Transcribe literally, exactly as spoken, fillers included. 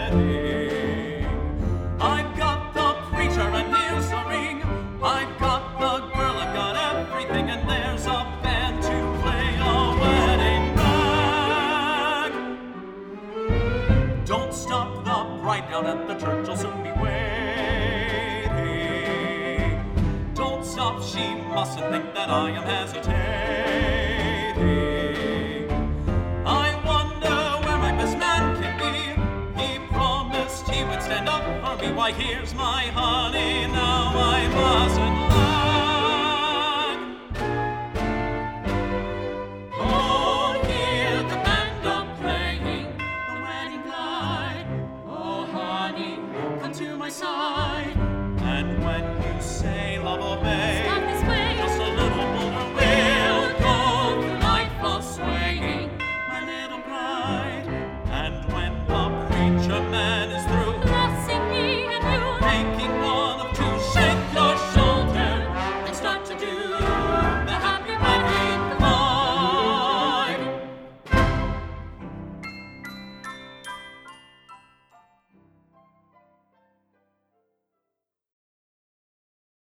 wedding. I've got the preacher and here's the ring. I've got the girl, I've got everything, and there's a band to play a wedding rag. Don't stop the bride down at the church, I'll soon be waiting. Don't stop, she mustn't think that I am hesitating. I wonder where my best man can be. He promised he would stand up for me. Why, here's my honey, now I mustn't lie.